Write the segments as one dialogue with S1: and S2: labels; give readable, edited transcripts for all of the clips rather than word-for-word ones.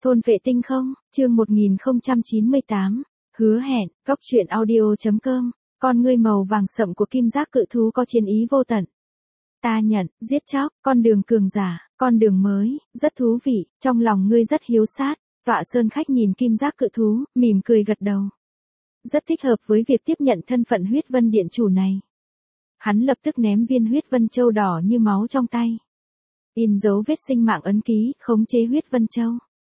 S1: Thôn vệ tinh không, chương 1098, hứa hẹn, cốc truyện audio.com, con ngươi màu vàng sậm của kim giác cự thú có chiến ý vô tận. Ta nhận, giết chóc, con đường cường giả, con đường mới, rất thú vị, trong lòng ngươi rất hiếu sát. Tọa Sơn Khách nhìn kim giác cự thú, mỉm cười gật đầu. Rất thích hợp với việc tiếp nhận thân phận huyết vân điện chủ này. Hắn lập tức ném viên huyết vân châu đỏ như máu trong tay. In dấu vết sinh mạng ấn ký, khống chế huyết vân châu.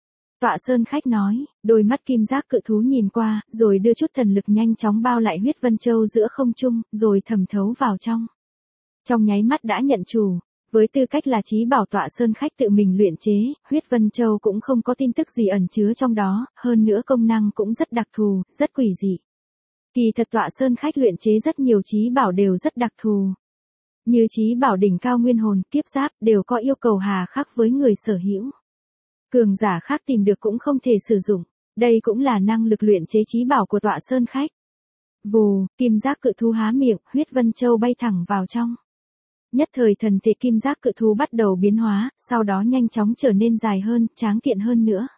S1: Tọa Sơn Khách nói, đôi mắt kim giác cự thú nhìn qua, rồi đưa chút thần lực nhanh chóng bao lại huyết vân châu giữa không trung, rồi thẩm thấu vào trong. Trong nháy mắt đã nhận chủ, với tư cách là chí bảo Tọa Sơn Khách tự mình luyện chế, huyết vân châu cũng không có tin tức gì ẩn chứa trong đó, hơn nữa công năng cũng rất đặc thù, rất quỷ dị. Kỳ thật Tọa Sơn Khách luyện chế rất nhiều chí bảo đều rất đặc thù. Như chí bảo đỉnh cao nguyên hồn, kiếp giáp đều có yêu cầu hà khắc với người sở hữu. Cường giả khác tìm được cũng không thể sử dụng, đây cũng là năng lực luyện chế chí bảo của Tọa Sơn Khách. Vù, kim giác cự thú há miệng, huyết vân châu bay thẳng vào trong. Nhất thời thần thể kim giác cự thú bắt đầu biến hóa, sau đó nhanh chóng trở nên dài hơn, tráng kiện hơn nữa.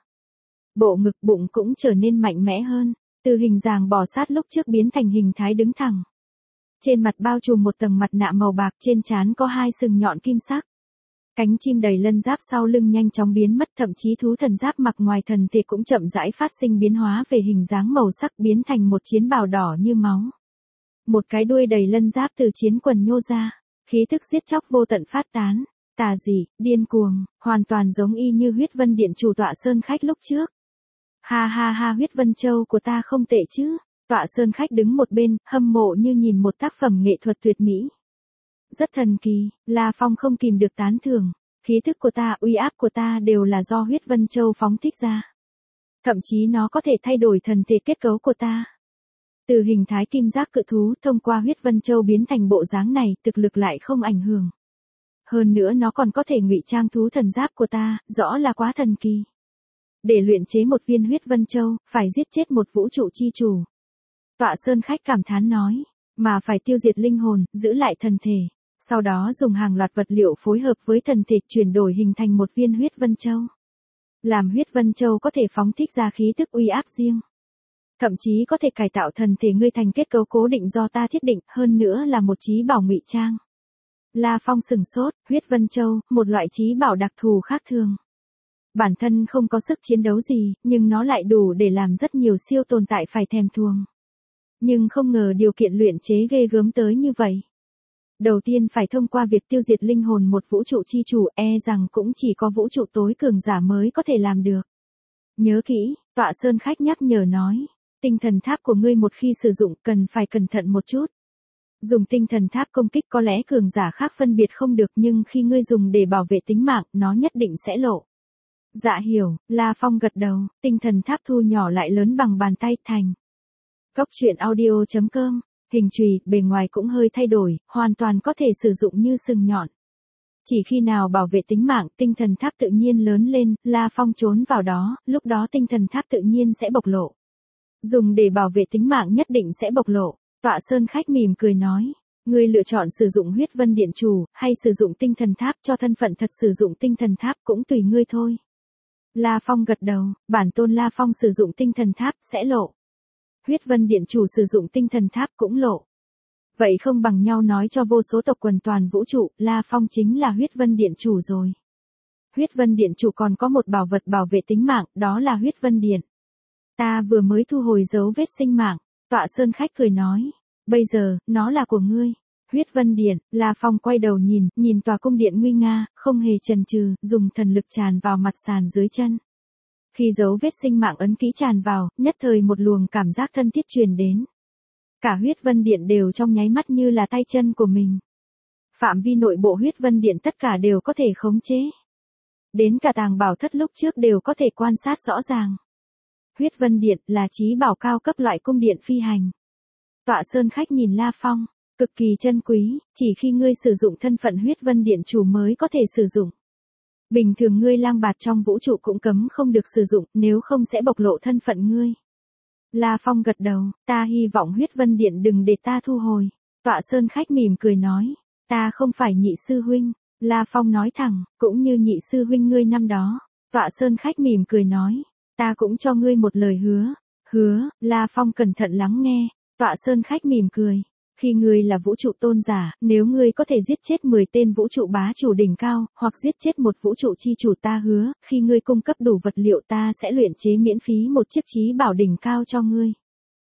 S1: Bộ ngực bụng cũng trở nên mạnh mẽ hơn, từ hình dáng bò sát lúc trước biến thành hình thái đứng thẳng. Trên mặt bao trùm một tầng mặt nạ màu bạc, trên trán có hai sừng nhọn kim sắc. Cánh chim đầy lân giáp sau lưng nhanh chóng biến mất, thậm chí thú thần giáp mặc ngoài thần thể cũng chậm rãi phát sinh biến hóa về hình dáng màu sắc, biến thành một chiến bào đỏ như máu. Một cái đuôi đầy lân giáp từ chiến quần nhô ra, khí thức giết chóc vô tận phát tán, tà dị, điên cuồng, hoàn toàn giống y như huyết vân điện chủ Tọa Sơn Khách lúc trước. Ha ha ha, huyết vân châu của ta không tệ chứ. Tọa Sơn Khách đứng một bên, hâm mộ như nhìn một tác phẩm nghệ thuật tuyệt mỹ. Rất thần kỳ, La Phong không kìm được tán thưởng, khí thức của ta, uy áp của ta đều là do huyết vân châu phóng thích ra. Thậm chí nó có thể thay đổi thần thể kết cấu của ta. Từ hình thái kim giác cự thú thông qua huyết vân châu biến thành bộ dáng này, thực lực lại không ảnh hưởng. Hơn nữa nó còn có thể ngụy trang thú thần giáp của ta, rõ là quá thần kỳ. Để luyện chế một viên huyết vân châu, phải giết chết một vũ trụ chi chủ. Tọa Sơn Khách cảm thán nói, mà phải tiêu diệt linh hồn, giữ lại thần thể, sau đó dùng hàng loạt vật liệu phối hợp với thần thể chuyển đổi hình thành một viên huyết vân châu. Làm huyết vân châu có thể phóng thích ra khí tức uy áp riêng. Thậm chí có thể cải tạo thần thể ngươi thành kết cấu cố định do ta thiết định, hơn nữa là một chí bảo ngụy trang. La Phong sừng sốt, huyết vân châu, một loại chí bảo đặc thù khác thường. Bản thân không có sức chiến đấu gì, nhưng nó lại đủ để làm rất nhiều siêu tồn tại phải thèm thuồng. Nhưng không ngờ điều kiện luyện chế ghê gớm tới như vậy. Đầu tiên phải thông qua việc tiêu diệt linh hồn một vũ trụ chi chủ, rằng cũng chỉ có vũ trụ tối cường giả mới có thể làm được. Nhớ kỹ, Tọa Sơn Khách nhắc nhở nói, tinh thần tháp của ngươi một khi sử dụng cần phải cẩn thận một chút. Dùng tinh thần tháp công kích có lẽ cường giả khác phân biệt không được, nhưng khi ngươi dùng để bảo vệ tính mạng, nó nhất định sẽ lộ. Dạ hiểu, La Phong gật đầu, tinh thần tháp thu nhỏ lại lớn bằng bàn tay thành. Cốc truyện audio.com, hình chùy, bề ngoài cũng hơi thay đổi, hoàn toàn có thể sử dụng như sừng nhọn. Chỉ khi nào bảo vệ tính mạng, tinh thần tháp tự nhiên lớn lên, La Phong trốn vào đó, lúc đó tinh thần tháp tự nhiên sẽ bộc lộ. Dùng để bảo vệ tính mạng nhất định sẽ bộc lộ. Tọa Sơn Khách mỉm cười nói, ngươi lựa chọn sử dụng huyết vân điện chủ, hay sử dụng tinh thần tháp cho thân phận thật sử dụng tinh thần tháp cũng tùy ngươi thôi. La Phong gật đầu, bản tôn La Phong sử dụng tinh thần tháp sẽ lộ. Huyết vân điện chủ sử dụng tinh thần tháp cũng lộ. Vậy không bằng nhau nói cho vô số tộc quần toàn vũ trụ, La Phong chính là huyết vân điện chủ rồi. Huyết vân điện chủ còn có một bảo vật bảo vệ tính mạng, đó là huyết vân điện. Ta vừa mới thu hồi dấu vết sinh mạng, Tọa Sơn Khách cười nói, bây giờ, nó là của ngươi. Huyết vân điện, La Phong quay đầu nhìn tòa cung điện nguy nga, không hề chần chừ, dùng thần lực tràn vào mặt sàn dưới chân. Khi dấu vết sinh mạng ấn ký tràn vào, nhất thời một luồng cảm giác thân thiết truyền đến. Cả huyết vân điện đều trong nháy mắt như là tay chân của mình. Phạm vi nội bộ huyết vân điện tất cả đều có thể khống chế. Đến cả tàng bảo thất lúc trước đều có thể quan sát rõ ràng. Huyết vân điện là chí bảo cao cấp loại cung điện phi hành. Tọa Sơn Khách nhìn La Phong, cực kỳ chân quý, chỉ khi ngươi sử dụng thân phận huyết vân điện chủ mới có thể sử dụng. Bình thường ngươi lang bạt trong vũ trụ cũng cấm không được sử dụng, nếu không sẽ bộc lộ thân phận ngươi. La Phong gật đầu, ta hy vọng huyết vân điện đừng để ta thu hồi. Tọa Sơn Khách mỉm cười nói, ta không phải nhị sư huynh. La Phong nói thẳng, cũng như nhị sư huynh ngươi năm đó. Tọa Sơn Khách mỉm cười nói, ta cũng cho ngươi một lời hứa. Hứa, La Phong cẩn thận lắng nghe. Tọa Sơn Khách mỉm cười. Khi ngươi là vũ trụ tôn giả, nếu ngươi có thể giết chết 10 tên vũ trụ bá chủ đỉnh cao, hoặc giết chết một vũ trụ chi chủ, ta hứa, khi ngươi cung cấp đủ vật liệu ta sẽ luyện chế miễn phí một chiếc chí bảo đỉnh cao cho ngươi.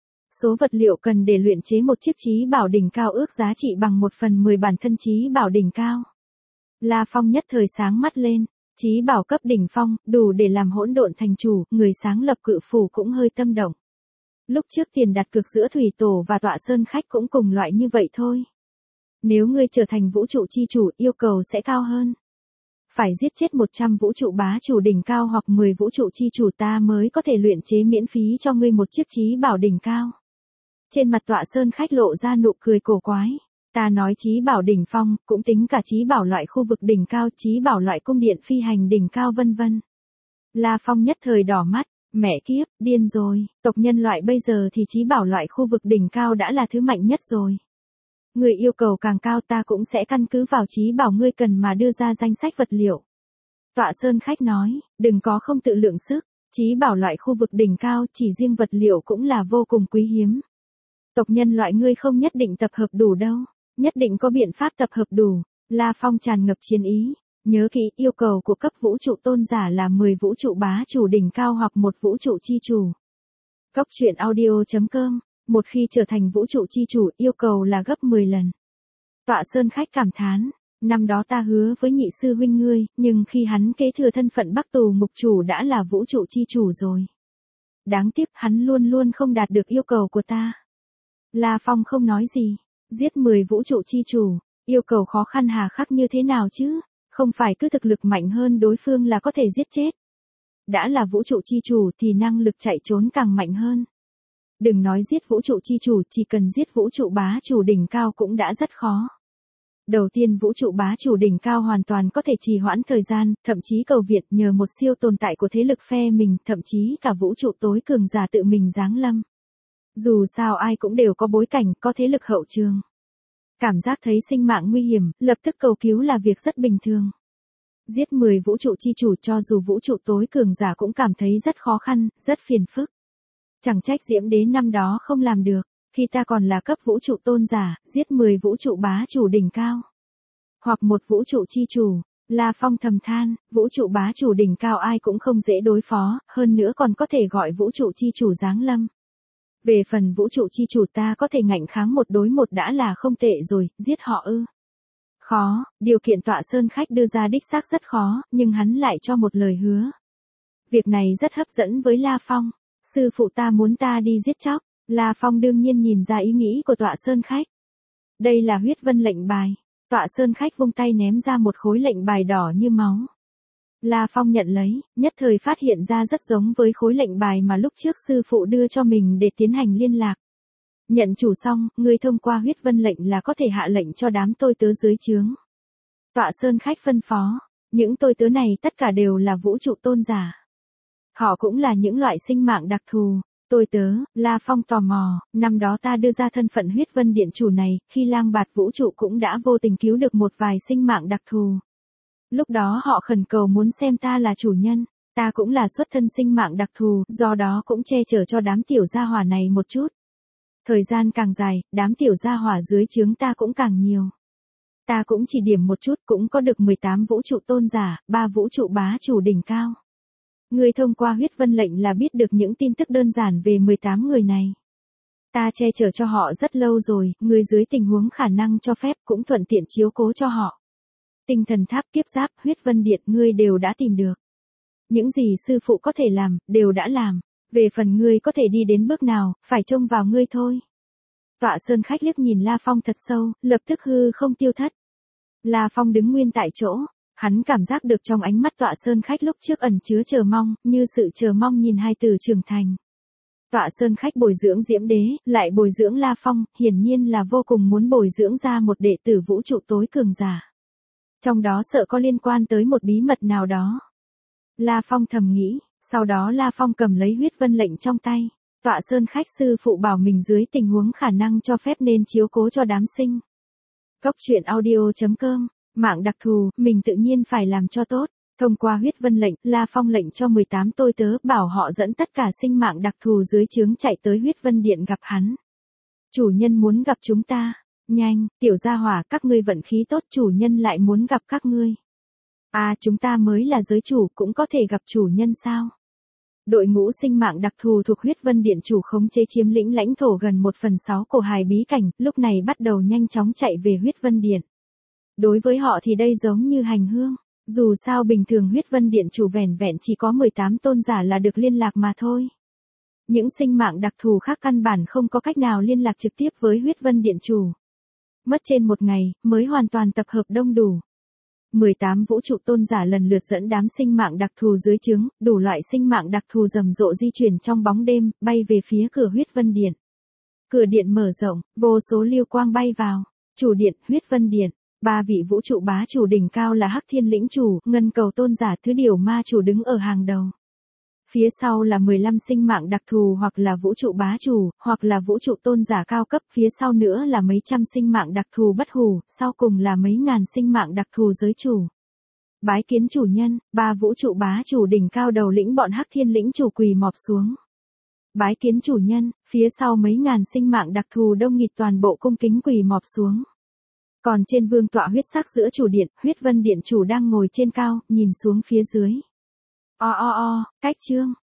S1: Số vật liệu cần để luyện chế một chiếc chí bảo đỉnh cao ước giá trị bằng 1/10 bản thân chí bảo đỉnh cao. La Phong nhất thời sáng mắt lên. Chí bảo cấp đỉnh phong, đủ để làm hỗn độn thành chủ, người sáng lập cự phủ cũng hơi tâm động. Lúc trước tiền đặt cược giữa Thủy Tổ và Tọa Sơn Khách cũng cùng loại như vậy thôi. Nếu ngươi trở thành vũ trụ chi chủ, yêu cầu sẽ cao hơn. Phải giết chết 100 vũ trụ bá chủ đỉnh cao hoặc 10 vũ trụ chi chủ ta mới có thể luyện chế miễn phí cho ngươi một chiếc chí bảo đỉnh cao. Trên mặt Tọa Sơn Khách lộ ra nụ cười cổ quái. Ta nói chí bảo đỉnh phong, cũng tính cả chí bảo loại khu vực đỉnh cao, chí bảo loại cung điện phi hành đỉnh cao vân vân. La Phong nhất thời đỏ mắt, mẹ kiếp, điên rồi, tộc nhân loại bây giờ thì chí bảo loại khu vực đỉnh cao đã là thứ mạnh nhất rồi. Người yêu cầu càng cao ta cũng sẽ căn cứ vào chí bảo ngươi cần mà đưa ra danh sách vật liệu. Tọa Sơn Khách nói, đừng có không tự lượng sức, chí bảo loại khu vực đỉnh cao chỉ riêng vật liệu cũng là vô cùng quý hiếm. Tộc nhân loại ngươi không nhất định tập hợp đủ đâu. Nhất định có biện pháp tập hợp đủ. La Phong tràn ngập chiến ý. Nhớ kỹ, yêu cầu của cấp vũ trụ tôn giả là 10 vũ trụ bá chủ đỉnh cao hoặc một vũ trụ chi chủ. Cốc truyện audio.com. Một khi trở thành vũ trụ chi chủ, yêu cầu là gấp 10 lần. Tọa Sơn Khách cảm thán. Năm đó ta hứa với nhị sư huynh ngươi, nhưng khi hắn kế thừa thân phận Bắc Tù Mục Chủ đã là vũ trụ chi chủ rồi. Đáng tiếc hắn luôn luôn không đạt được yêu cầu của ta. La Phong không nói gì. Giết 10 vũ trụ chi chủ, yêu cầu khó khăn hà khắc như thế nào chứ, không phải cứ thực lực mạnh hơn đối phương là có thể giết chết. Đã là vũ trụ chi chủ thì năng lực chạy trốn càng mạnh hơn. Đừng nói giết vũ trụ chi chủ, chỉ cần giết vũ trụ bá chủ đỉnh cao cũng đã rất khó. Đầu tiên vũ trụ bá chủ đỉnh cao hoàn toàn có thể trì hoãn thời gian, thậm chí cầu viện nhờ một siêu tồn tại của thế lực phe mình, thậm chí cả vũ trụ tối cường giả tự mình giáng lâm. Dù sao ai cũng đều có bối cảnh, có thế lực hậu trường. Cảm giác thấy sinh mạng nguy hiểm, lập tức cầu cứu là việc rất bình thường. Giết 10 vũ trụ chi chủ cho dù vũ trụ tối cường giả cũng cảm thấy rất khó khăn, rất phiền phức. Chẳng trách Diễm Đế năm đó không làm được, khi ta còn là cấp vũ trụ tôn giả, giết 10 vũ trụ bá chủ đỉnh cao. Hoặc một vũ trụ chi chủ, La Phong thầm than, vũ trụ bá chủ đỉnh cao ai cũng không dễ đối phó, hơn nữa còn có thể gọi vũ trụ chi chủ giáng lâm. Về phần vũ trụ chi chủ ta có thể ngạnh kháng 1 đối 1 đã là không tệ rồi, giết họ ư. Khó, điều kiện Tọa Sơn Khách đưa ra đích xác rất khó, nhưng hắn lại cho một lời hứa. Việc này rất hấp dẫn với La Phong. Sư phụ ta muốn ta đi giết chóc. La Phong đương nhiên nhìn ra ý nghĩ của Tọa Sơn Khách. Đây là huyết vân lệnh bài. Tọa Sơn Khách vung tay ném ra một khối lệnh bài đỏ như máu. La Phong nhận lấy, nhất thời phát hiện ra rất giống với khối lệnh bài mà lúc trước sư phụ đưa cho mình để tiến hành liên lạc. Nhận chủ xong, ngươi thông qua huyết vân lệnh là có thể hạ lệnh cho đám tôi tớ dưới trướng. Tọa Sơn Khách phân phó, những tôi tớ này tất cả đều là vũ trụ tôn giả. Họ cũng là những loại sinh mạng đặc thù. Tôi tớ, La Phong tò mò, năm đó ta đưa ra thân phận huyết vân điện chủ này, khi lang bạt vũ trụ cũng đã vô tình cứu được một vài sinh mạng đặc thù. Lúc đó họ khẩn cầu muốn xem ta là chủ nhân, ta cũng là xuất thân sinh mạng đặc thù, do đó cũng che chở cho đám tiểu gia hỏa này một chút. Thời gian càng dài, đám tiểu gia hỏa dưới trướng ta cũng càng nhiều. Ta cũng chỉ điểm một chút cũng có được 18 vũ trụ tôn giả, 3 vũ trụ bá chủ đỉnh cao. Ngươi thông qua huyết vân lệnh là biết được những tin tức đơn giản về 18 người này. Ta che chở cho họ rất lâu rồi, ngươi dưới tình huống khả năng cho phép cũng thuận tiện chiếu cố cho họ. Tinh thần tháp, kiếp giáp, huyết vân điện ngươi đều đã tìm được. Những gì sư phụ có thể làm, đều đã làm. Về phần ngươi có thể đi đến bước nào, phải trông vào ngươi thôi. Tọa Sơn Khách liếc nhìn La Phong thật sâu, lập tức hư không tiêu thất. La Phong đứng nguyên tại chỗ, hắn cảm giác được trong ánh mắt Tọa Sơn Khách lúc trước ẩn chứa chờ mong, như sự chờ mong nhìn hai tử trưởng thành. Tọa Sơn Khách bồi dưỡng Diễm Đế, lại bồi dưỡng La Phong, hiển nhiên là vô cùng muốn bồi dưỡng ra một đệ tử vũ trụ tối cường giả. Trong đó sợ có liên quan tới một bí mật nào đó. La Phong thầm nghĩ, sau đó La Phong cầm lấy huyết vân lệnh trong tay. Tọa Sơn Khách sư phụ bảo mình dưới tình huống khả năng cho phép nên chiếu cố cho đám sinh. Cốc truyện audio.com, mạng đặc thù, mình tự nhiên phải làm cho tốt. Thông qua huyết vân lệnh, La Phong lệnh cho 18 tôi tớ bảo họ dẫn tất cả sinh mạng đặc thù dưới trướng chạy tới huyết vân điện gặp hắn. Chủ nhân muốn gặp chúng ta. Nhanh, tiểu gia hỏa, các ngươi vận khí tốt, chủ nhân lại muốn gặp các ngươi. À, chúng ta mới là giới chủ, cũng có thể gặp chủ nhân sao? Đội ngũ sinh mạng đặc thù thuộc huyết vân điện chủ khống chế chiếm lĩnh lãnh thổ gần 1/6 cổ hài bí cảnh, lúc này bắt đầu nhanh chóng chạy về huyết vân điện. Đối với họ thì đây giống như hành hương. Dù sao bình thường huyết vân điện chủ vẻn vẹn chỉ có 18 tôn giả là được liên lạc mà thôi. Những sinh mạng đặc thù khác căn bản không có cách nào liên lạc trực tiếp với huyết vân điện chủ. Mất trên một ngày, mới hoàn toàn tập hợp đông đủ. 18 vũ trụ tôn giả lần lượt dẫn đám sinh mạng đặc thù dưới trướng, đủ loại sinh mạng đặc thù rầm rộ di chuyển trong bóng đêm, bay về phía cửa huyết vân điện. Cửa điện mở rộng, vô số lưu quang bay vào. Chủ điện, huyết vân điện. 3 vị vũ trụ bá chủ đỉnh cao là Hắc Thiên Lĩnh chủ, Ngân Cầu tôn giả, Thứ Điểu ma chủ đứng ở hàng đầu. Phía sau là 15 sinh mạng đặc thù hoặc là vũ trụ bá chủ, hoặc là vũ trụ tôn giả cao cấp, phía sau nữa là mấy trăm sinh mạng đặc thù bất hủ, sau cùng là mấy ngàn sinh mạng đặc thù giới chủ. Bái kiến chủ nhân, 3 vũ trụ bá chủ đỉnh cao đầu lĩnh bọn Hắc Thiên Lĩnh chủ quỳ mọp xuống. Bái kiến chủ nhân, phía sau mấy ngàn sinh mạng đặc thù đông nghịt toàn bộ cung kính quỳ mọp xuống. Còn trên vương tọa huyết sắc giữa chủ điện, huyết vân điện chủ đang ngồi trên cao, nhìn xuống phía dưới. Cách chương.